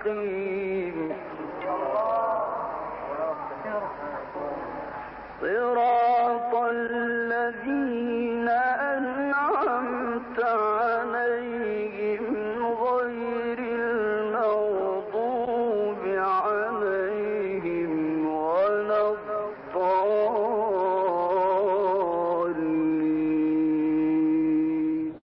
مستقيم صراط الذين أنعمت عليهم غير المغضوب عليهم ولا الضالين.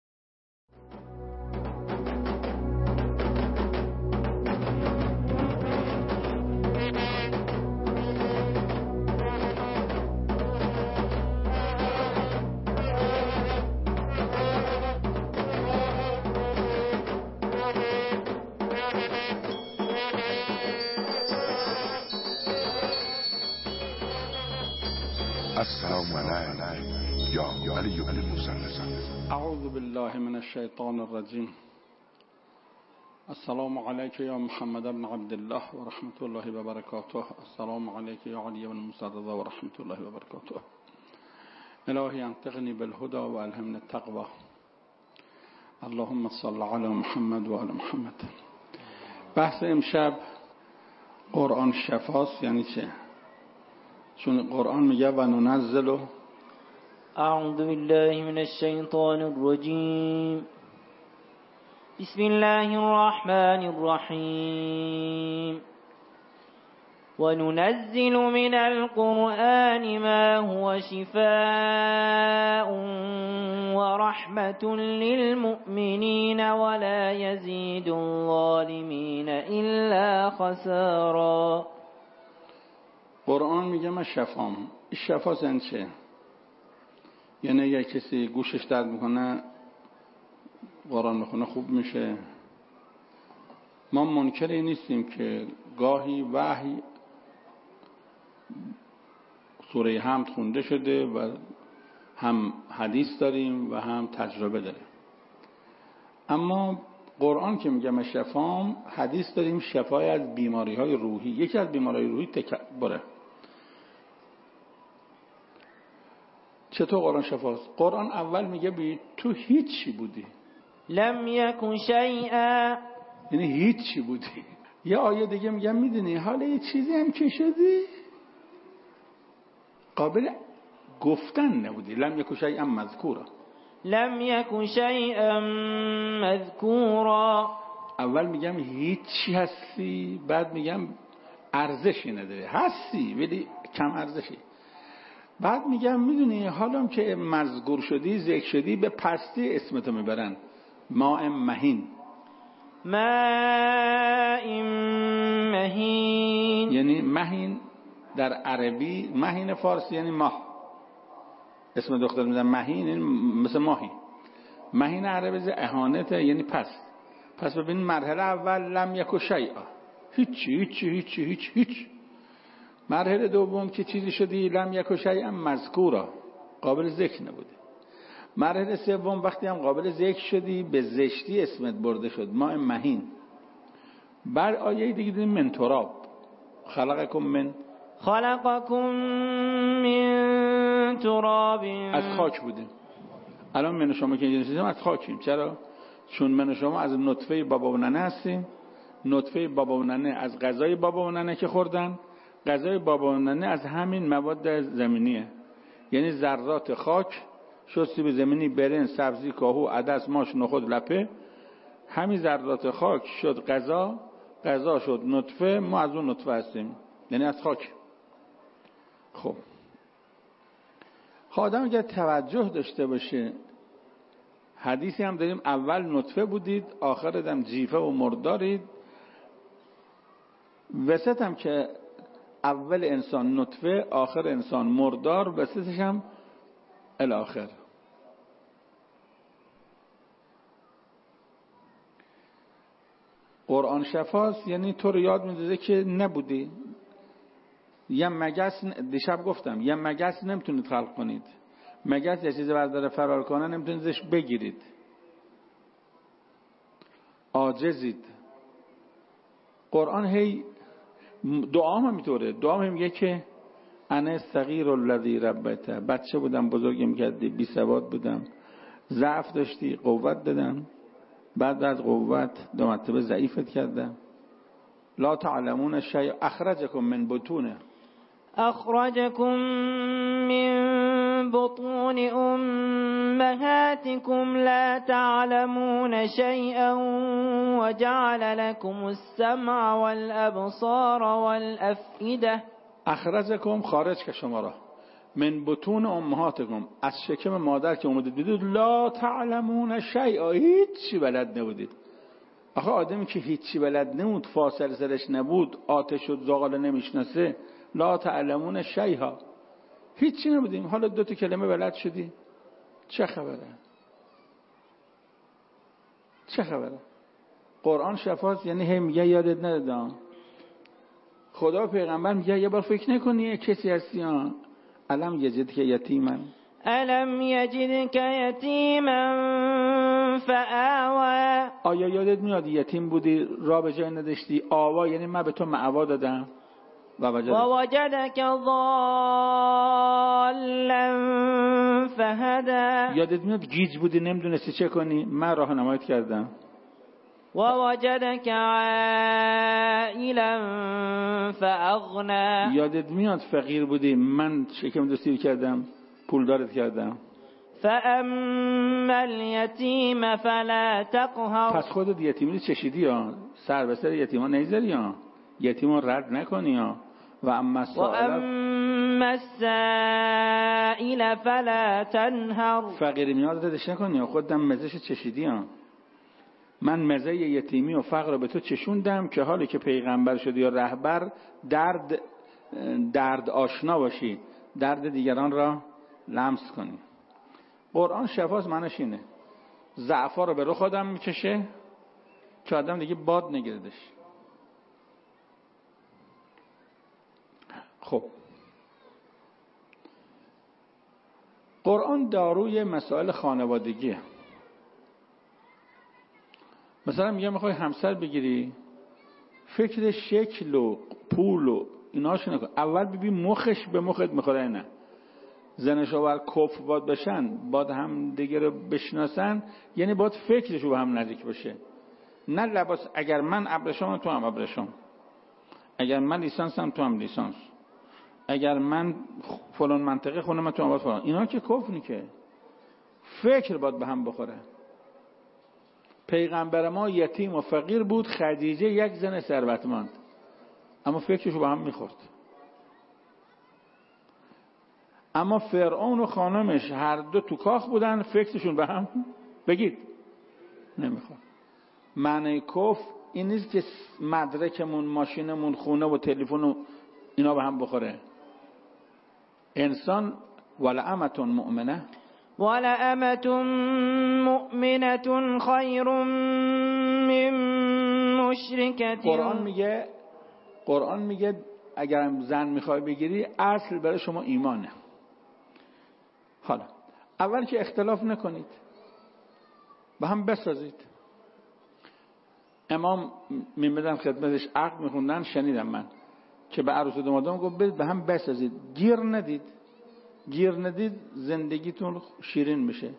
السلام علیکم یا علی بن موسی. اعوذ بالله من الشیطان الرجیم. السلام علیک یا محمد بن عبد الله و رحمت الله و برکاته. السلام علیک یا علی بن موسی و رحمت الله و برکاته. الهی انطقنی بالهدى و الهمنی التقوى. اللهم صل علی محمد و علی محمد. بحث امشب قرآن شفاست یعنی چه؟ چون قرآن میگه و ننزل. اعوذ بالله من الشیطان الرجیم. بسم الله الرحمن الرحیم. وننزل من القرآن ما هو شفاء ورحمة للمؤمنين ولا يزيد الظالمين إلا خسارا. قرآن میگه من شفام. این شفا زن چه؟ یعنی اگه کسی گوشش درد میکنه قرآن میخونه خوب میشه. ما منکری نیستیم که گاهی وحی سوره حمد خونده شده و هم حدیث داریم و هم تجربه داریم. اما قرآن که میگه من شفام، حدیث داریم شفای از بیماری های روحی. یکی از بیماری روحی تکبره. چطور قرآن شفاست؟ قرآن اول میگه بی تو هیچی بودی، لم یکن شیئا، یعنی هیچی بودی. یه آیه دیگه میگه میدونی حالا یه چیزی هم که شدی قابل گفتن نبودی. لم یکن شیئا مذکورا، لم یکن شیئا مذکورا. اول میگم هیچی هستی، بعد میگم ارزشی نداره. هستی ولی کم ارزشی. بعد میگم میدونی حالا که مذکور شدی، ذکر شدی، به پستی اسمتو میبرن. ماء مهین. ماء مهین یعنی مهین در عربی، مهین فارسی یعنی ماه. اسم دختر میدن مهین، یعنی مثل ماهی. مهین عربی اهانت یعنی پس ببین مرحله اول لم یکو شیئا، هیچ. مرحله دوم که چیزی شدی لم یکو شیئا مذکورا، قابل ذکر نبودی. مرحله سوم وقتی هم قابل ذکر شدی به زشتی اسمت برده شد، ماء مهین. بعد آیه دیگه دیدیم من تراب. خلقکم من تراب. از خاک بودیم. الان من شما که اینجا از خاکیم. چرا؟ چون من شما از نطفه بابا و ننه هستیم. نطفه بابا و ننه از غذای بابا و ننه که خوردن، غذای بابا و ننه از همین مواد زمینیه. یعنی ذرات خاک، شستی زمینی، برنج، سبزی، کاهو، عدس، ماش، نخود، لپه، همین ذرات خاک شد غذا شد نطفه. ما از اون نطفه هستیم، یعنی از خاک. خب آدم اگر توجه داشته باشه، حدیثی هم داریم اول نطفه بودید، آخر هم جیفه و مردارید. وسط هم که اول انسان نطفه، آخر انسان مردار، وسطش هم الاخر. قرآن شفاست، یعنی تو رو یاد می‌دازه که نبودی. یه مگس، دیشب گفتم یه مگس نمیتونید خلق کنید. مگس یه چیزی برداره فرار کنه نمیتونید ازش بگیرید. عاجزید. قرآن هی دعا هم میطوره. دعا هم میگه که انا صغیر الذی ربیته، بچه بودم بزرگم کردی، بی سواد بودم، ضعف داشتی قوت دادم، بعد از قوت دو مرتبه ضعیفت کردم. لا تعلمون شیء اخرجکم من بطونه أخرجكم من بطون أمهاتكم لا تعلمون شيئا وجعل لكم السمع والأبصار والأفئدة. اخرجکم خارج که شما را، من بطون امهاتکم از شکم مادر که اومدید بدید، لا تعلمون شیئا هیچی بلد نبودید. آخه آدمی که هیچی بلد نبود، فاصله سرش نبود، آتش و زغال نمیشناسه، لا تعلمون شیئا هیچی نبودیم، حالا 2 کلمه بلد شدی، چه خبره؟ چه خبره؟ قرآن شفاست، یعنی هی میگه یادت ندادم. خدا پیغمبر میگه یه بار فکر نکنی کسی هستی ها. الم یجدک یتیما ألم يجدك يتيما فآوى. آیا یادت میاد یتیم بودی را به جای نداشتی؟ آوا یعنی من به تو معوا دادم. ووجدك ضالا فهدى. یادت میاد گیج بودی نمیدونستی چه کنی؟ من راهنماییت کردم. ووجدك عائلا فأغنى. یادت میاد فقیر بودی من شکم دوستی کردم، پولدارت کردم. فأما اليتيم فلا تقهر. پس خودت یتیمی چشیدی ها، سر به سر یتیما نگذاری ها، یتیما رد نکنی ها. و اما السائل فلا تنهر. فقیری میاد ردش نکنی ها، خودم مزهش چشیدی ها. من مزه یتیمی و فقر رو به تو چشوندم که حالی که پیغمبر شدی یا رهبر درد آشنا باشی، درد دیگران را لمس کنی. قرآن شفاست، معنیش اینه ضعفا رو به رخ آدم میکشه که آدم دیگه باد نگیردش. خب قرآن داروی مسائل خانوادگیه. مثلا میگه میخوای همسر بگیری، فکر شکل و پول و ایناشو نکن، اول ببین مخش به مخت میخوره نه. زن شوهر کف باد بشن، باد هم دیگه رو بشناسن، یعنی باد فکرشو به هم نزدیک باشه. نه لباس، اگر من ابریشم تو هم ابریشم، اگر من لیسانسم تو هم لیسانس، اگر من فلان منطقه خونه من تو هم فلان، اینا که کف نی که، فکر باد به هم بخوره. پیغمبر ما یتیم و فقیر بود، خدیجه یک زن ثروتمند، اما فکرشو به هم میخورد. اما فرعون و خانمش هر دو تو کاخ بودن، فکرشون به هم بگید نمیخورد. معنی کف این نیست که مدرکمون، ماشینمون، خونه و تلفن و اینا به هم بخوره. انسان ولأمة مؤمنه خیر من مشرکة. قرآن میگه اگر زن میخوای بگیری اصل برای شما ایمانه. حالا اول که اختلاف نکنید، با هم بسازید. امام میمدن خدمتش عقد میخوندن، شنیدم من که به عروس و دامادم گفت برید به هم بسازید، گیر ندید زندگیتون شیرین میشه.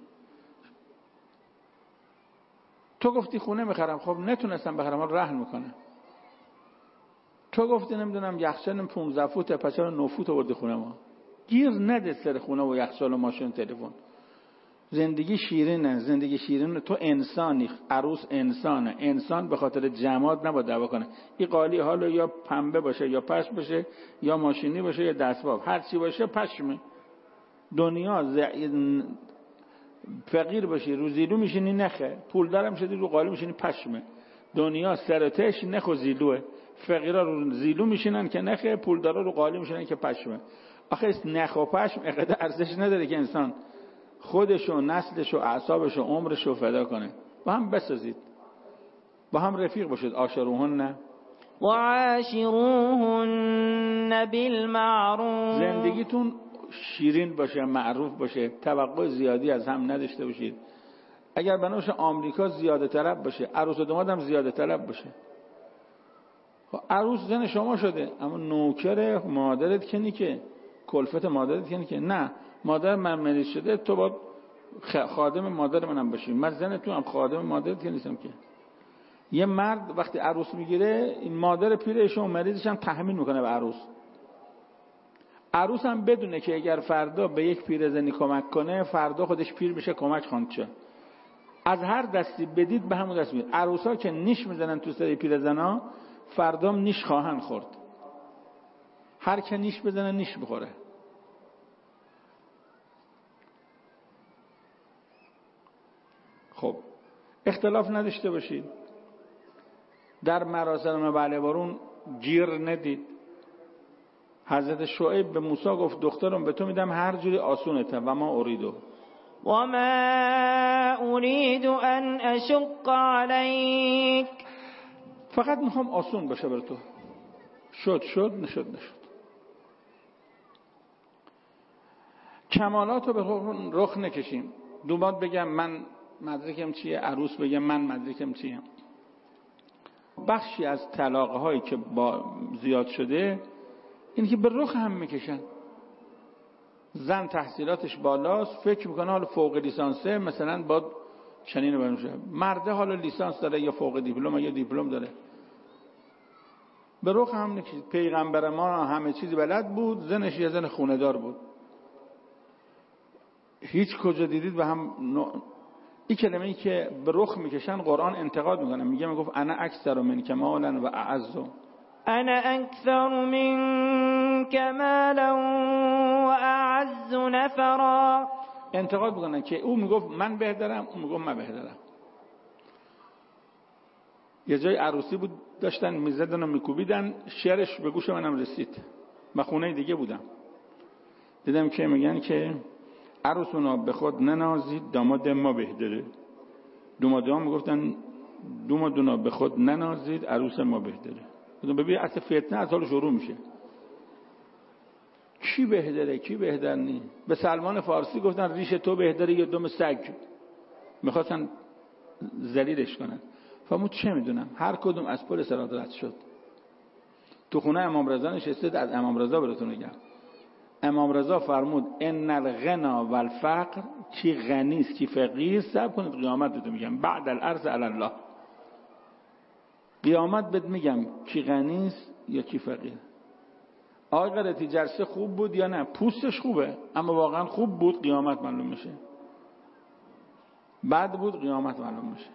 تو گفتی خونه میخرم، خب نتونستم بخرم، رهن میکنم. تو گفتی نمیدونم یخچال 15 فوته، پس چرا 9 فوت آوردی خونه ما؟ گیر نده سر خونه و یخچال و ماشین تلفن. زندگی شیرینه، زندگی شیرینه. تو انسانی، عروس انسانه. انسان به خاطر جماد نباید دعوا کنه. این قالی حالا یا پنبه باشه یا پشم باشه یا ماشینی باشه یا دستباب، هر چی باشه پشمه. دنیا فقیر باشی رو زیلو میشینی نخه، پول دارم شدی رو قالی میشینی پشمه. دنیا سرتش نخ و زیلوه. فقیرا رو زیلو میشینن که نخه، پول دارا رو قالی میشینن که پشمه. آخه نخ و پشم اینقدر ارزش نداره که انسان خودشو، نسلشو، اعصابشو، عمرشو فدا کنه. با هم بسازید، با هم رفیق باشید. عاشروهن و عاشروهن بالمعروف. زندگیتون شیرین باشه، معروف باشه، توقع زیادی از هم نداشته باشید. اگر بناش آمریکا زیاده طلب باشه، عروس و داماد هم زیاده طلب باشه. عروس زن شما شده، اما نوکر مادرت کنی که، کلفت مادرت کنی که، نه مادر من مریض شده تو با خادم مادر منم باشی، من زن تو هم خادم مادرت که نیستم که. یه مرد وقتی عروس میگیره، این مادر پیرش و مریضش هم تحمیل میکنه به عروس. عروس هم بدونه که اگر فردا به یک پیرزنی کمک کنه، فردا خودش پیر بشه کمک خواهد شه. از هر دستی بدید به همون دست میاد. عروسا که نیش میزنن تو سر پیرزنا، فردا نیش خواهند خورد. هر که نیش بزنه نیش بخوره. خب اختلاف نداشته باشید. در مراسم بله بارون گیر ندید. حضرت شعیب به موسی گفت دخترم به تو میدم هر جوری آسونته و ما اریدو و ما اريد ان اشق عليك، فقط میخوام آسون باشه بر تو. شد نشد. کمالات رو به رخ نکشیم. دوباد بگم من مدرکم چیه، عروس بگم من مدرکم چیه. بخشی از طلاق هایی که با زیاد شده این که به رخ هم میکشن. زن تحصیلاتش بالاست، فکر میکنه حالا فوق لیسانسه مثلا با چنین بنوشه. مرده حالا لیسانس داره یا فوق دیپلم یا دیپلم داره، به رخ هم نکشید. پیغمبر ما همه چیزی بلد بود، زنش یه زن خونه دار بود. هیچ کجا دیدید به هم این کلمه ای که به رخ میکشن قرآن انتقاد میکنه، میگفت انا اکثر منک مالا و اعز، انا اکثر منک مالا و اعز نفرا. انتقاد میکنن که او میگفت من بهترم، اون میگفت من بهترم. یه جای عروسی بود داشتن میزدن و میکوبیدن، شعرش به گوش منم رسید. من خونه دیگه بودم، دیدم که میگن که عروسونا به خود ننازید داماد ما بهتره. دومادها میگفتن دومادونا به خود ننازید عروس ما بهتره. ببین اصلا فتنه از حال شروع میشه. کی بهتره کی بهتر نی؟ به سلمان فارسی گفتن ریش تو بهتره یا دم سگ، میخواستن ذلیلش کنن. فهمون چه میدونم، هر کدوم از پل صراط رد شد. تو خونه امام رضا نشستید، از امام رضا براتون میگم. امام رضا فرمود ان الغنا والفقر، کی غنی است کی فقیر است، صبر کنید قیامت بهتون میگم. بعد الارض علی الله، قیامت بهت میگم کی غنی است یا کی فقیر. آقای قرتی جلسه خوب بود یا نه؟ پوستش خوبه اما واقعا خوب بود، قیامت معلوم میشه. بد بود، قیامت معلوم میشه.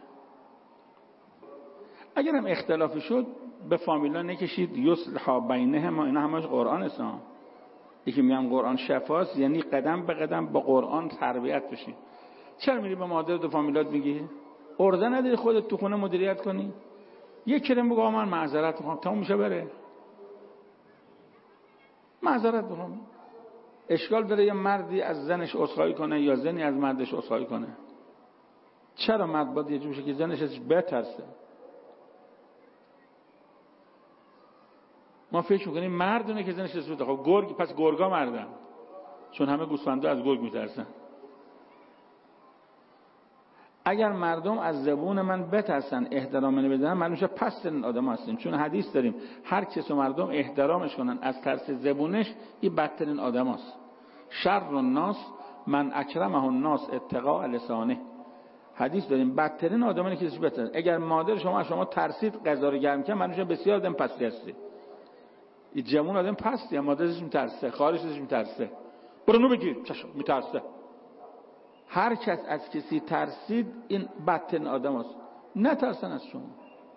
اگر هم اختلافی شد به فامیلا نکشید. یصلح بینهم، اینا همش قرآن است. یکی میگم قرآن شفاست، یعنی قدم به قدم با قرآن تربیت بشید. چرا میری به مادر و فامیلات میگی ارزه نداری خودت تو خونه مدیریت کنی؟ یک کلمه بگو من معذرت میخوام، تموم میشه بره. معذرت میخوام. اشکال داره یه مردی از زنش عذرخواهی کنه یا زنی از مردش عذرخواهی کنه؟ چرا مرد باید یه جوری که زنش ازش بترسه؟ ما فکر میکنیم مردونه که زنش ازش بترسه. خب گرگ، پس گرگا مردن، چون همه گوسفندا از گرگ میترسن. اگر مردم از زبون من بترسن، احترام من بدن، معلومه پس این آدم هستیم. چون حدیث داریم هر کس و مردم احترامش کنن از ترس زبونش، این بدترین آدم هست. شر الناس من اکرمه الناس اتقاء لسانه. حدیث داریم بدترین آدمانی که بهتره. اگر مادر شما از شما ترسید غذا رو گرم کنه، معلومه بسیار آدم پستی هستی. این جمعون آدم پستی، مادرش میترسه، خواهرش میترسه، برو نو بگیر چشم میترسه. هر کس از کسی ترسید این بدترین آدم است. نترسن از شما.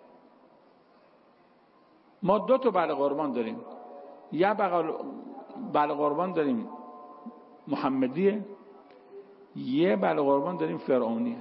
ما دو تا بله قربان داریم. یه بله قربان داریم محمدیه، یه بله قربان داریم فرعونیه.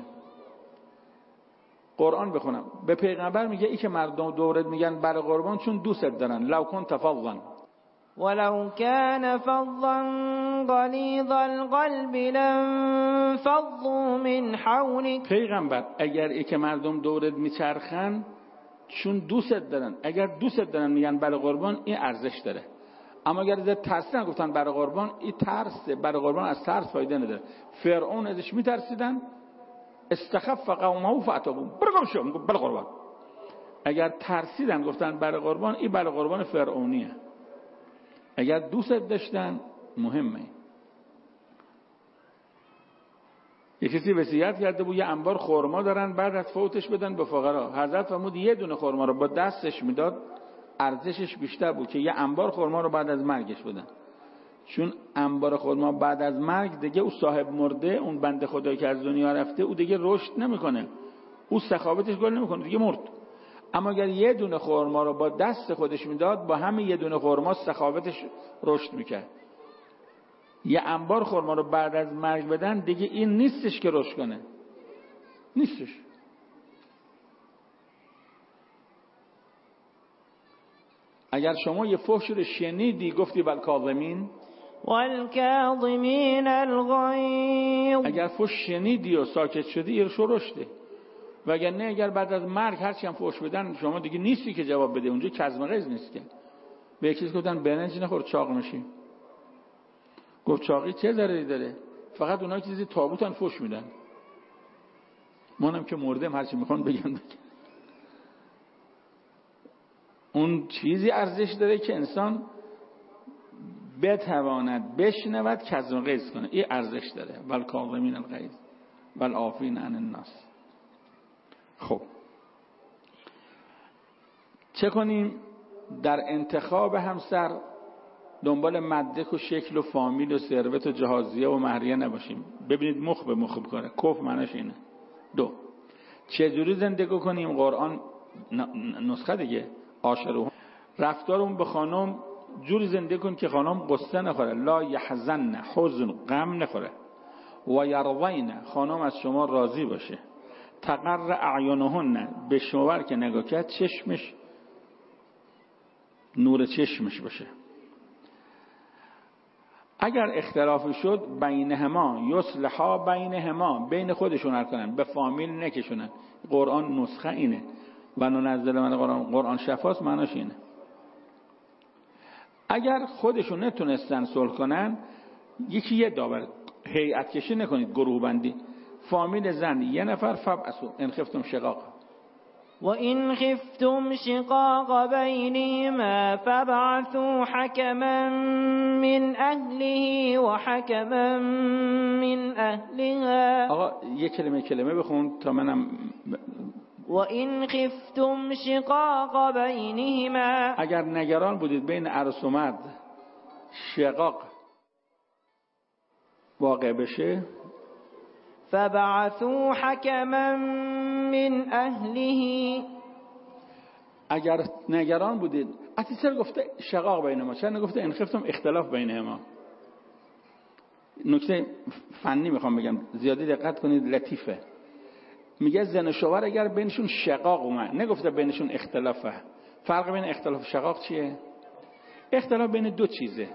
قرآن بخونم به پیغمبر میگه ای که مردم دورت میگن بله قربان چون دوست دارن. لو كنت فظا ولو كان فظا غلیظ القلب لانفضوا من حولك. پیغمبر اگر ای که مردم دورت میچرخن چون دوست دارن، اگر دوست دارن میگن بله قربان، این ارزش داره. اما اگر از ترسیدن گفتن بله قربان، این ترس، بله قربان از ترس فایده نداره. فرعون ازش میترسیدن، استخف قومه فاتقوا، برگشتم میگه بله قربان. اگر ترسیدن گفتن بله قربان، این بله قربان فرعونیه. اگر دوست داشتن مهمه. یه کسی وصیت کرده بود یه انبار خرما دارن، بعد از فوتش بدن به فقرا. حضرت فرمود یه دونه خرما رو با دستش میداد ارزشش بیشتر بود که یه انبار خرما رو بعد از مرگش بدن. چون انبار خرما بعد از مرگ دیگه او صاحب مرده، اون بنده خدایی که از دنیا رفته، او دیگه رشد نمیکنه، او سخاوتش گل نمیکنه، دیگه مرد. اما اگر یه دونه خرما رو با دست خودش میداد، با همین یه دونه خرما سخاوتش رشد میکرد. یه انبار خرما رو بعد از مرگ بدن دیگه این نیستش که رشد کنه، نیستش. اگر شما یه فحش رو شنیدی گفتی والکاظمین والکاظمین الغیظ، اگر فحش شنیدی و ساکت شدی این رشده. وگر نه اگر بعد از مرگ هرچی هم فحش بدن شما دیگه نیستی که جواب بده، اونجا کظم غیظ نیست که. به یکی گفتن برنج نخور چاق میشی، گفت چاقی چه ضرری داره؟ فقط اونایی که چیزی تابوتن فحش میدن، منم که مردم هرچی میخوان بگن. اون چیزی ارزش داره که انسان بتواند بشنود کظم غیظ کنه، این ارزش داره. والکاظمین الغیظ والعافین عن الناس. خب چه کنیم؟ در انتخاب همسر دنبال مدرک و شکل و فامیل و ثروت و جهازیه و مهریه نباشیم. ببینید مخ به مخ کنه. کف معناش اینه. 2. چجوری زندگی کنیم؟ قرآن نسخه دیگه. عاشرهم، رفتارمون به خانم جوری زندگی کن که خانم قصه نخوره. لا یحزن، حزن غم نخوره. و یرضین، خانم از شما راضی باشه. تقر اعینهن، به شوهر که نگاه کرد چشمش نور چشمش باشه. اگر اختلافی شد بینهما یصلحا بینهما، بین خودشون حل کنن، به فامیل نکشونن. قرآن نسخه اینه. و ننزل من قرآن شفاست، معناش اینه. اگر خودشون نتونستن صلح کنن، یکی یه داور هیئت کشی نکنید، گروه بندی. فامیل زن یه نفر، فبعثوا ان خفتم شقاق، و این خفتم شقاق بینهما فبعثوا حکما من اهله و حکما من اهلها. آقا یه کلمه بخون تا منم. و این خفتم شقاق بینهما، اگر نگران بودید بین عروس و مرد شقاق واقع بشه، فبعثوا حکما من اهله. اگر نگران بودید، اصلا چرا گفته شقاق بینهما؟ چرا نگفته ان خفتم اختلاف بینهما؟ نکته فنی میخوام بگم، زیادی دقت کنید، لطیفه. میگه زن و شوهر اگر بینشون شقاق اومد، نگفته بینشون اختلافه. فرق بین اختلاف و شقاق چیه؟ اختلاف بین دو چیزه.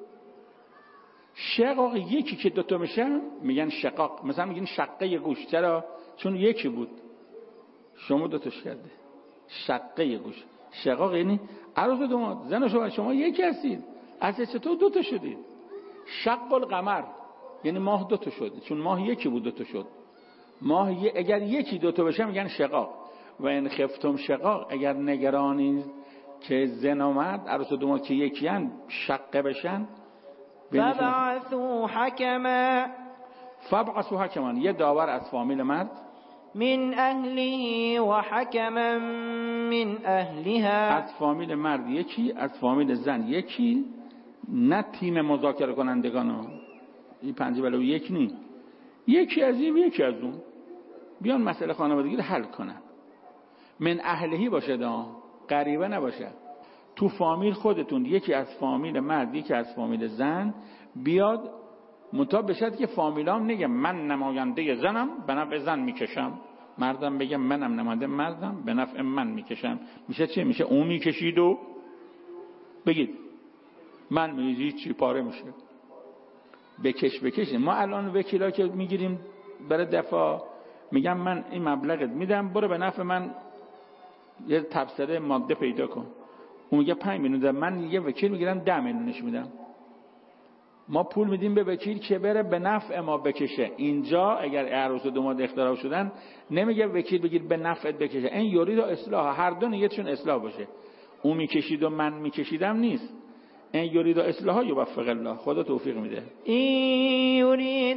شقاق یکی که دوتا میشن میگن شقاق. مثلا میگن شقه گوش، چرا؟ چون یکی بود شما دوتاش کرده. شقه گوش. شقاق یعنی عروس و داماد، زن و شوهر شما یکی هستید، اصلا چطور دوتا شدید؟ شق القمر یعنی ماه دوتا شد، چون ماه یکی بود دوتا شد. ماه اگر یکی دوتا بشه میگن شقاق. و ان خفتم شقاق، اگر نگرانید که زن و مرد عروس و داماد که یکی هن شقه بشن، فبعثوا حکما، فبعثوا حکما، یه داور از فامیل مرد، من اهله و حکما من اهلها، از فامیل مرد یکی، از فامیل زن یکی. نه تیم مذاکره کنندگان، این 5 بلو یک نی، یکی از این یکی از اون، بیان مسئله خانوادگی رو حل کنن. من اهلهی باشه، غریبه نباشه. تو فامیل خودتون یکی از فامیل مرد یکی از فامیل زن بیاد، مطابق بشد که فامیلام نگه من نماینده زنم به نفع زن میکشم، مردم بگم منم نماینده مردم به نفع من میکشم. میشه چه؟ میشه اون میکشید و بگید من میگید چی پاره میشه. بکش. ما الان وکیلا که میگیریم برای دفاع، میگم من این مبلغت میدم، برو به نفع من یه تبصره ماده پیدا کن. اون میگه 5 میلیون، من یه وکیل میگیرم 10 میلیونش میدم. ما پول میدیم به وکیل که بره به نفع ما بکشه. اینجا اگر عروس و داماد اختلاف شدن نمیگه وکیل بگیر به نفعت بکشه، این یورید و اصلاح، هر دو نیتشون اصلاح باشه. اون میکشید و من میکشیدم نیست. این یرید اصلاح یوفق الله، خدا توفیق میده. این یرید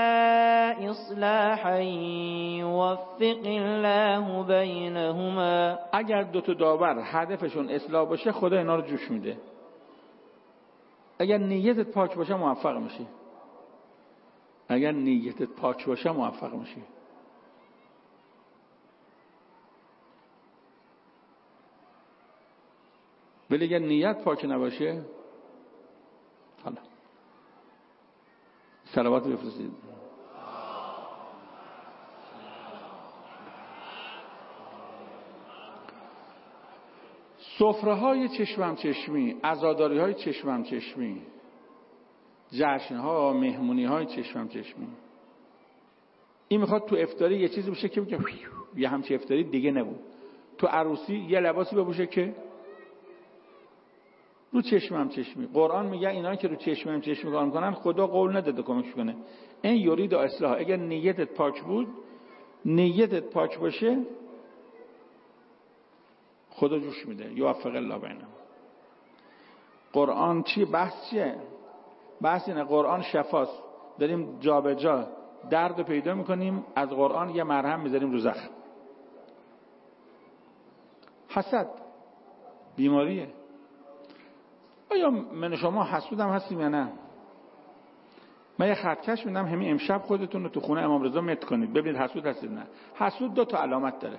اصلاحا یوفق الله بینهما. اگر دو تا داور هدفشون اصلاح باشه خدا اینا رو جوش میده. اگر نیتت پاک باشه موفق میشی. اگر نیتت پاک باشه موفق میشی. ولی اگر نیت پاک نباشه، حالا صلوات بفرستید. سفره های چشمم چشمی، عزاداری های چشمم چشمی، جشن ها، مهمونی های چشمم چشمی، این میخواد تو افطاری یه چیزی بشه که یه همچه افطاری دیگه نبود. تو عروسی یه لباسی بپوشه که رو چشمم چشمی. قرآن میگه اینا که رو چشمم چشمی کار میکنن خدا قول نداده کمکش کنه. این یرید اصلاح، اگر نیتت پاک بود، نیتت پاک باشه خدا جوش میده. یوفق الله بینهم. قرآن چی؟ بحث چیه؟ بحث اینه قرآن شفاست. داریم جا به جا درد پیدا میکنیم، از قرآن یه مرهم میذاریم رو زخم. حسد بیماریه. آیا من شما حسود هم هستیم یا نه؟ من یه خطکش میدم همین امشب خودتون رو تو خونه امام رضا مت کنید ببینید حسود هستید نه. حسود 2 تا علامت داره.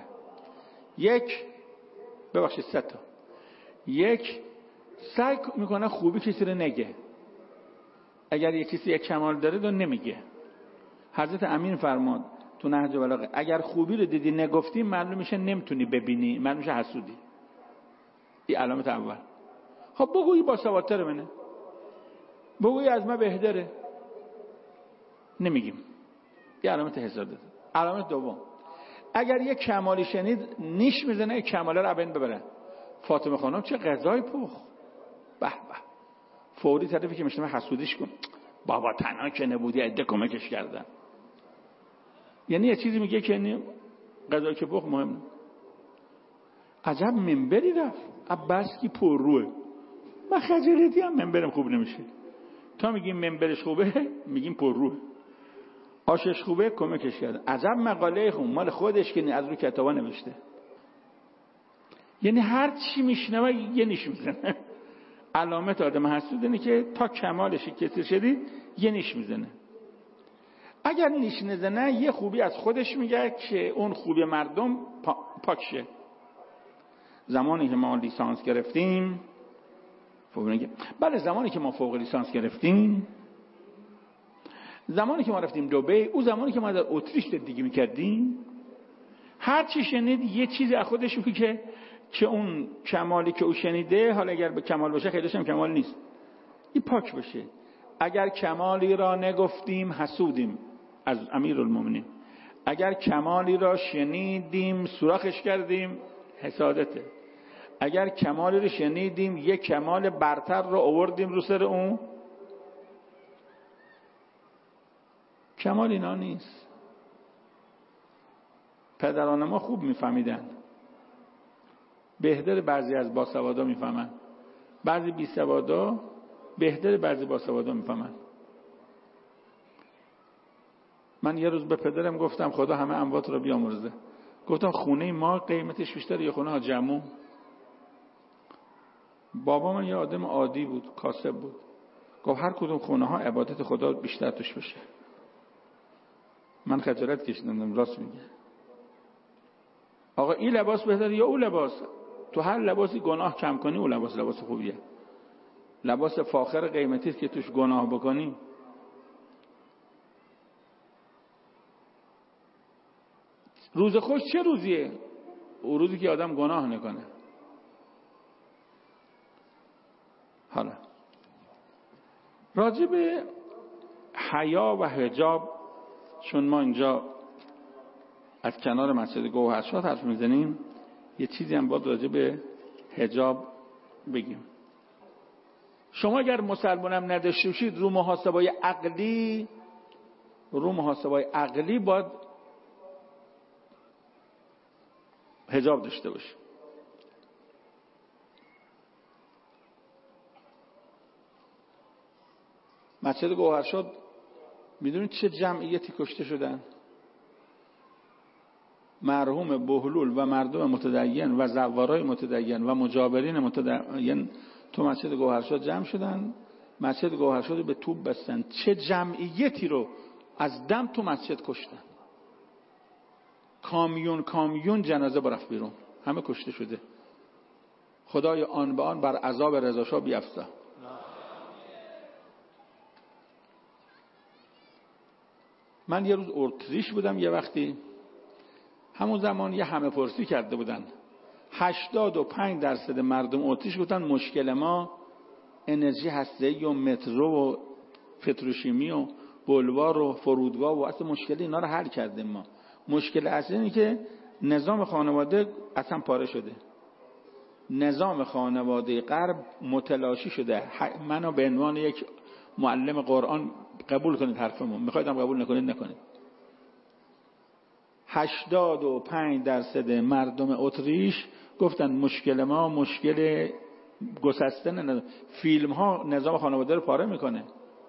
سه تا. یک، سعی میکنه خوبی کسی رو نگه. اگر یک کسی یک کمال داره دو نمیگه. حضرت امین فرمود تو نهج البلاغه اگر خوبی رو دیدی نگفتی معلوم میشه نمیتونی ببینی، معلوم میشه حسودی. این علامت اول. خب بگویی با سوادتر منه، بگویی از من بهتره، نمیگیم. این علامت حسادت. علامت دوم، اگر یک کمالی شنید نیش میزنه یک کماله رو ابن ببره. فاطمه خانم چه غذای پخت، به به، فوری طرفی که میشنه حسودیش کن، بابا تنها که نبودی عده کمکش کردن. یعنی یه چیزی میگه که غذای که پخت مهم. عجب منبری رفت عباس کی پر روه، من خجالتی هم منبرم خوب نمیشه. تا میگیم منبرش خوبه میگیم پر روه، آشش خوبه کمکش کرد. عجب مقاله خون مال خودش که از رو کتابا نوشته. یعنی هر چی میشنوه یه نیش میزنه. علامت آدم حسود اینه که تا کمالش کسی شدید یه نیش میزنه. اگر نیش نزنه یه خوبی از خودش میگه که اون خوبی مردم پاک شه. زمانی که ما لیسانس گرفتیم، بله زمانی که ما فوق لیسانس گرفتیم، زمانی که ما رفتیم دبی، او زمانی که ما در اتریش زندگی میکردیم، هر چی شنید یه چیزی از خودش میگه که اون کمالی که او شنیده، حالا اگر به کمال باشه خیلیش هم کمال نیست، این پاک باشه. اگر کمالی را نگفتیم حسودیم، از امیرالمومنین. اگر کمالی را شنیدیم سوراخش کردیم، حسادته. اگر کمالی رو شنیدیم یک کمال برتر رو آوردیم رو سر اون، کمال اینا نیست. پدران ما خوب میفهمیدن، بهتر بعضی از باسوادا میفهمن، بعضی بیسوادا بهتر بعضی باسوادا میفهمن. من یه روز به پدرم گفتم خدا همه اموات رو بیامرزه، گفتم خونه ما قیمتش بیشتره یا خونه ها جمع؟ بابا من یه آدم عادی بود، کاسب بود، گفت هر کدوم خونه ها عبادت خدا بیشتر توش بشه. من خجالت کشیدم، راست میگه. آقا این لباس بهتره یا اون لباس؟ تو هر لباسی گناه کم کنی اون لباس خوبیه. لباس فاخر قیمتی که توش گناه بکنی. روز خوش چه روزیه؟ اون روزی که آدم گناه نکنه. حالا راجع به حیا و حجاب، چون ما اینجا از کنار مسجد گوهرشاد حرف میزنیم، یه چیزی هم باید راجع به حجاب بگیم. شما اگر مسلمانم نداشته باشید رو محاسبای عقلی باید حجاب داشته باشید. مسجد گوهرشاد میدونید چه جمعیتی کشته شدن؟ مرحوم بهلول و مردم متدین و زوارای متدین و مجابرین متدین تو مسجد گوهرشاد جمع شدن، مسجد گوهرشاد رو به توپ بستن. چه جمعیتی رو از دم تو مسجد کشتن. کامیون جنازه برفت بیرون، همه کشته شده. خدای آن به آن بر عذاب رضا شاه بیفزا. من یه روز اتریش بودم، یه وقتی همون زمان یه همه پرسی کرده بودن، 85% مردم اتریش گفتن مشکل ما انرژی هسته‌ای و مترو و پتروشیمی و بلوار و فرودگاه و اصلا مشکل اینا رو حل کردیم ما. مشکل اصلی اینه که نظام خانواده اصلا پاره شده. نظام خانواده غرب متلاشی شده. منو به عنوان یک معلم قرآن قبول کنید حرفمو، میخواید هم قبول نکنید نکنید. 85% مردم اتریش گفتن مشکل ما مشکل گسستن فیلم ها نظام خانواده رو پاره میکنه.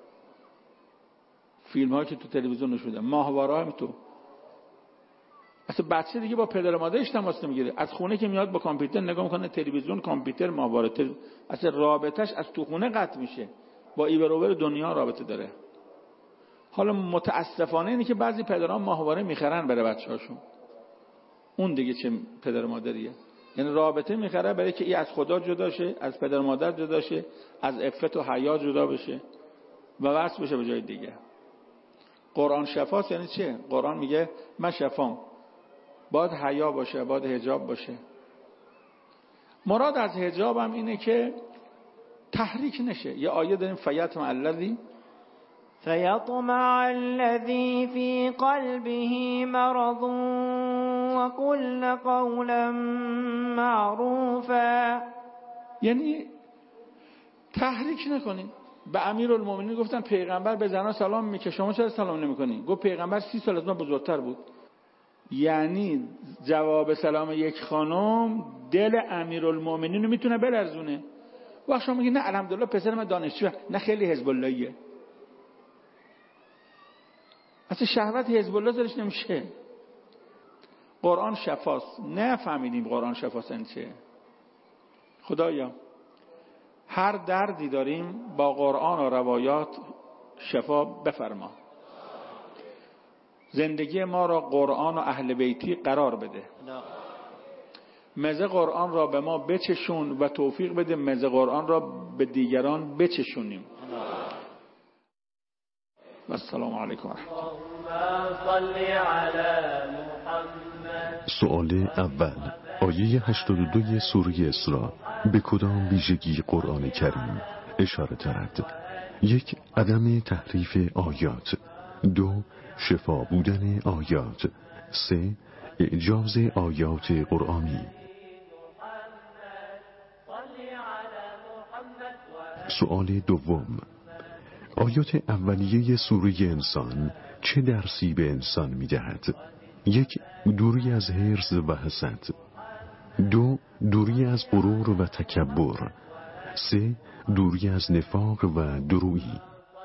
فیلم ها که تو تلویزیون نشون میدن، ماهواره هم تو. اصلا بچه دیگه با پدر و مادرش تماس نمیگیره، از خونه که میاد با کامپیوتر نگاه میکنه، تلویزیون، کامپیوتر، ماهواره، اصلا رابطش از تو خونه قطع میشه. با ایبروبر دنیا رابطه داره. حالا متاسفانه اینه که بعضی پدران ماهواره میخرن برای بچه‌هاشون. اون دیگه چه پدر و مادریه؟ یعنی رابطه میخره برای که این از خدا جدا شه، از پدر و مادر جدا شه، از عفت و حیا جدا بشه و وصل بشه به جای دیگه. قرآن شفاست یعنی چه؟ قرآن میگه من شفام، باید حیا باشه، باید حجاب باشه. مراد از حجاب هم اینه که تحریک نشه. یه آیه داریم فیطمع الذی فی قلبه مرض وقلن قولا معروفا، یعنی تحریک نکنین. به امیرالمومنین گفتن پیغمبر به زنها سلام میکنه، شما چرا سلام نمیکنین؟ گفت پیغمبر 30 سال از ما بزرگتر بود. یعنی جواب سلام یک خانم دل امیرالمومنین رو میتونه بلرزونه. وقت شما میگی نه الحمدلله پسر من دانشجو، نه خیلی حزب اللهیه. اصلا شهوت حزب الله درش نمیشه. قرآن شفاست. نه فهمیدیم قرآن شفاست این چه؟ خدایا هر دردی داریم با قرآن و روایات شفا بفرما. زندگی ما را قرآن و اهل بیتی قرار بده. مزه قرآن را به ما بچشون و توفیق بده مزه قرآن را به دیگران بچشونیم. و السلام علیکم و رحمت الله. سوال اول، آیه 82 سوره اسراء به کدام ویژگی قرآن کریم اشاره دارد؟ 1. عدم تحریف آیات. 2. شفا بودن آیات. 3. اعجاز آیات قرآنی. سوال دوم، آیات اولیه سوره انسان چه درسی به انسان می‌دهد؟ 1. دوری از حرص و حسد. 2. دوری از غرور و تکبر. 3. دوری از نفاق و درویی.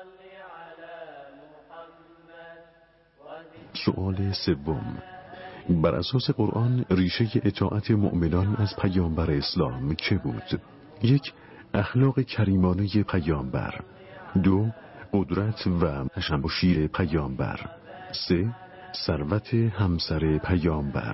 سوال سوم، بر اساس قرآن ریشه اطاعت مؤمنان از پیامبر اسلام چه بود؟ 1. اخلاق کریمانه پیامبر. 2. قدرت و شمشیر پیامبر. 3. ثروت همسر پیامبر.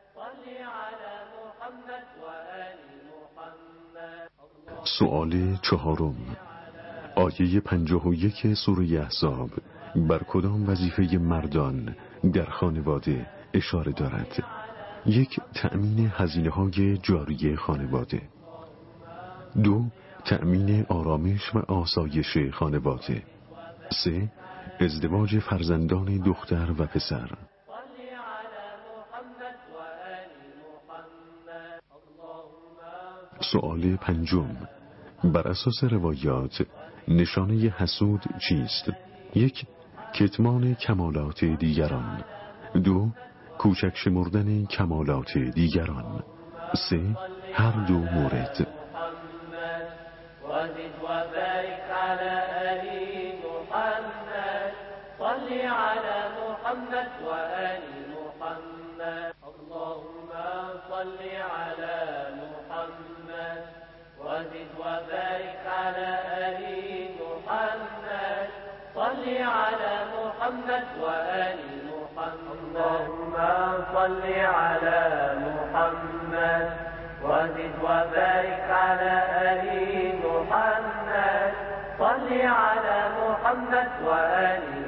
سوال چهارم، آیه 51 سوره احزاب بر کدام وظیفه مردان در خانواده اشاره دارد؟ 1. تأمین هزینه‌های جاری خانواده. 2. تأمین آرامش و آسایش خانواده. 3. ازدواج فرزندان دختر و پسر. سوال پنجم، بر اساس روایات نشانه حسود چیست؟ 1. کتمان کمالات دیگران. 2. کوچک شمردن کمالات دیگران. 3. هر دو مورد. على محمد وآل محمد. اللهم صل على محمد وزد وبارك على آل محمد. صل على محمد وآل محمد. اللهم صل على محمد وزد وبارك على آل محمد. صل على محمد وآل